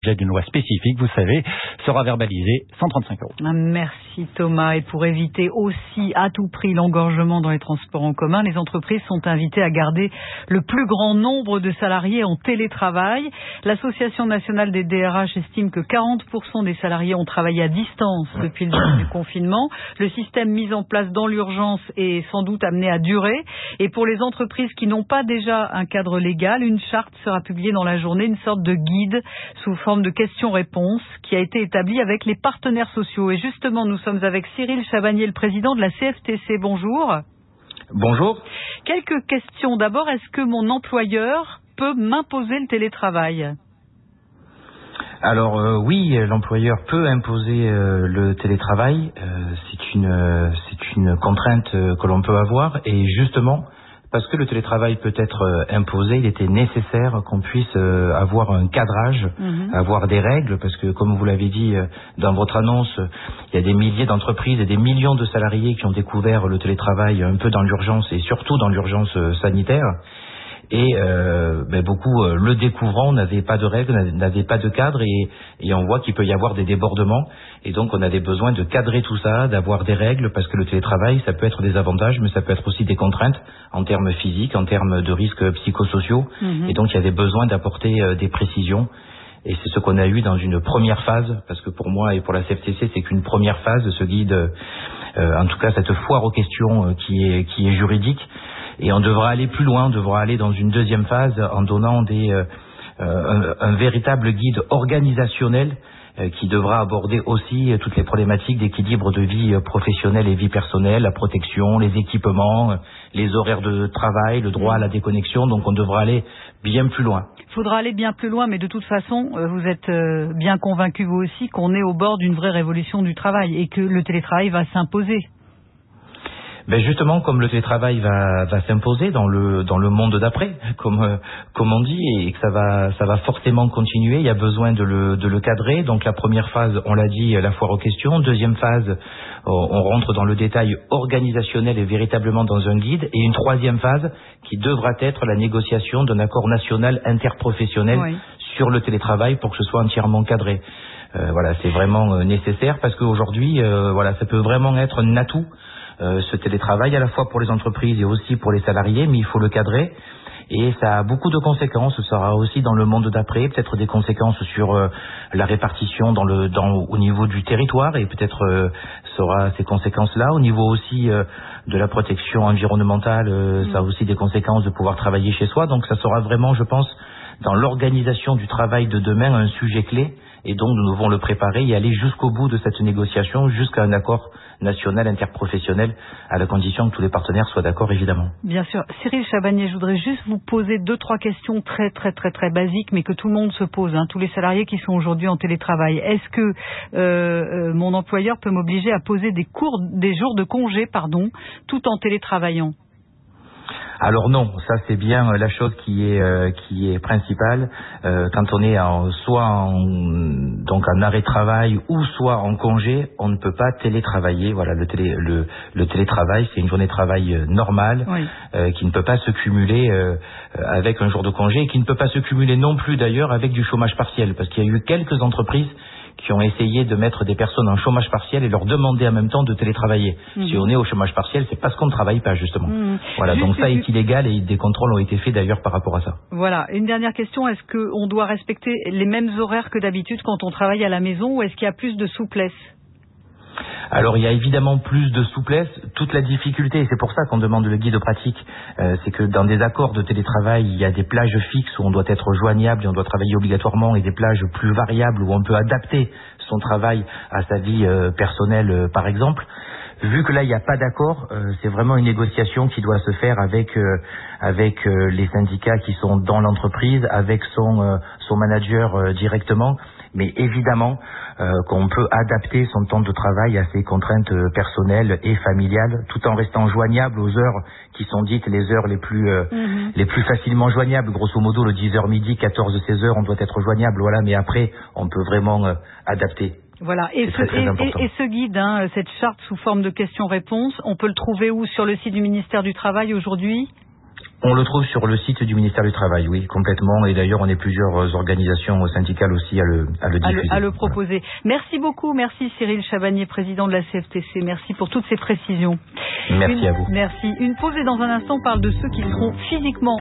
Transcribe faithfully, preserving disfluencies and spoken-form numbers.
L'objet d'une loi spécifique, vous savez, sera verbalisé cent trente-cinq euros. Merci Thomas. Et pour éviter aussi à tout prix l'engorgement dans les transports en commun, les entreprises sont invitées à garder le plus grand nombre de salariés en télétravail. L'Association nationale des D R H estime que quarante pour cent des salariés ont travaillé à distance depuis le début du confinement. Le système mis en place dans l'urgence est sans doute amené à durer. Et pour les entreprises qui n'ont pas déjà un cadre légal, une charte sera publiée dans la journée, une sorte de guide sous forme de questions-réponses qui a été établie avec les partenaires sociaux. Et justement, nous sommes avec Cyril Chabagnier, le président de la C F T C. Bonjour. Bonjour. Quelques questions. D'abord, est-ce que mon employeur peut m'imposer le télétravail ? Alors euh, oui, l'employeur peut imposer euh, le télétravail. Euh, c'est une, euh, c'est une contrainte euh, que l'on peut avoir. Et justement, parce que le télétravail peut être euh, imposé, il était nécessaire qu'on puisse euh, avoir un cadrage, mmh. avoir des règles, parce que comme vous l'avez dit euh, dans votre annonce, il y a des milliers d'entreprises et des millions de salariés qui ont découvert le télétravail un peu dans l'urgence et surtout dans l'urgence euh, sanitaire. Et euh, ben beaucoup, euh, le découvrant, n'avaient pas de règles, n'avaient pas de cadre, et, et on voit qu'il peut y avoir des débordements. Et donc on avait besoin de cadrer tout ça, d'avoir des règles, parce que le télétravail, ça peut être des avantages, mais ça peut être aussi des contraintes en termes physiques, en termes de risques psychosociaux. Mmh. Et donc il y avait besoin d'apporter euh, des précisions. Et c'est ce qu'on a eu dans une première phase, parce que pour moi et pour la C F T C, c'est qu'une première phase, ce guide, euh, en tout cas cette foire aux questions euh, qui est, qui est juridique. Et on devra aller plus loin, on devra aller dans une deuxième phase en donnant des, euh, un, un véritable guide organisationnel euh, qui devra aborder aussi toutes les problématiques d'équilibre de vie professionnelle et vie personnelle, la protection, les équipements, les horaires de travail, le droit à la déconnexion. Donc on devra aller bien plus loin. Il faudra aller bien plus loin, mais de toute façon, vous êtes bien convaincu vous aussi qu'on est au bord d'une vraie révolution du travail et que le télétravail va s'imposer. Ben justement, comme le télétravail va, va s'imposer dans le dans le monde d'après, comme euh, comme on dit, et que ça va ça va forcément continuer, il y a besoin de le de le cadrer. Donc la première phase, on l'a dit, la foire aux questions. Deuxième phase, on rentre dans le détail organisationnel et véritablement dans un guide. Et une troisième phase qui devra être la négociation d'un accord national interprofessionnel oui. sur le télétravail pour que ce soit entièrement cadré. Euh, voilà, c'est vraiment euh, nécessaire parce qu'aujourd'hui, euh, voilà, ça peut vraiment être un atout. Euh, ce télétravail à la fois pour les entreprises et aussi pour les salariés, mais il faut le cadrer et ça a beaucoup de conséquences. Ça aura aussi dans le monde d'après peut-être des conséquences sur euh, la répartition dans le, dans, au niveau du territoire et peut-être euh, ça aura ces conséquences-là. Au niveau aussi euh, de la protection environnementale, euh, mmh. ça a aussi des conséquences de pouvoir travailler chez soi. Donc ça sera vraiment, je pense, dans l'organisation du travail de demain un sujet clé. Et donc nous devons le préparer et aller jusqu'au bout de cette négociation, jusqu'à un accord national interprofessionnel, à la condition que tous les partenaires soient d'accord, évidemment. Bien sûr. Cyril Chabagnier, je voudrais juste vous poser deux, trois questions très, très, très, très basiques, mais que tout le monde se pose, hein, tous les salariés qui sont aujourd'hui en télétravail. Est-ce que euh, euh, mon employeur peut m'obliger à poser des, cours, des jours de congé, pardon, tout en télétravaillant ? Alors non, ça c'est bien la chose qui est euh, qui est principale. Euh, quand on est en, soit en, donc en arrêt de travail ou soit en congé, on ne peut pas télétravailler. Voilà, le, télé, le, le télétravail, c'est une journée de travail normale oui. euh, qui ne peut pas se cumuler euh, avec un jour de congé et qui ne peut pas se cumuler non plus d'ailleurs avec du chômage partiel, parce qu'il y a eu quelques entreprises qui ont essayé de mettre des personnes en chômage partiel et leur demander en même temps de télétravailler. Mmh. Si on est au chômage partiel, c'est parce qu'on ne travaille pas, justement. Mmh. Voilà, Juste donc ça est illégal et des contrôles ont été faits d'ailleurs par rapport à ça. Voilà, une dernière question, est-ce qu'on doit respecter les mêmes horaires que d'habitude quand on travaille à la maison ou est-ce qu'il y a plus de souplesse ? Alors il y a évidemment plus de souplesse. Toute la difficulté, et c'est pour ça qu'on demande le guide pratique, euh, c'est que dans des accords de télétravail, il y a des plages fixes où on doit être joignable et on doit travailler obligatoirement et des plages plus variables où on peut adapter son travail à sa vie euh, personnelle euh, par exemple. Vu que là il n'y a pas d'accord, euh, c'est vraiment une négociation qui doit se faire avec euh, avec euh, les syndicats qui sont dans l'entreprise, avec son euh, son manager euh, directement. Mais évidemment euh, qu'on peut adapter son temps de travail à ses contraintes personnelles et familiales, tout en restant joignable aux heures qui sont dites les heures les plus euh, mmh. les plus facilement joignables. Grosso modo, le dix heures midi, quatorze, seize heures, on doit être joignable. Voilà, mais après, on peut vraiment euh, adapter. Voilà, et ce, très, très et, et, et ce guide, hein, cette charte sous forme de questions-réponses, on peut le trouver où ? Sur le site du ministère du Travail aujourd'hui ? On le trouve sur le site du ministère du Travail, oui, complètement. Et d'ailleurs, on est plusieurs organisations syndicales aussi à le, à le diffuser. À le, à le proposer. Voilà. Merci beaucoup. Merci Cyril Chabagnier, président de la C F T C. Merci pour toutes ces précisions. Merci Une, à vous. Merci. Une pause et dans un instant, on parle de ceux qui seront physiquement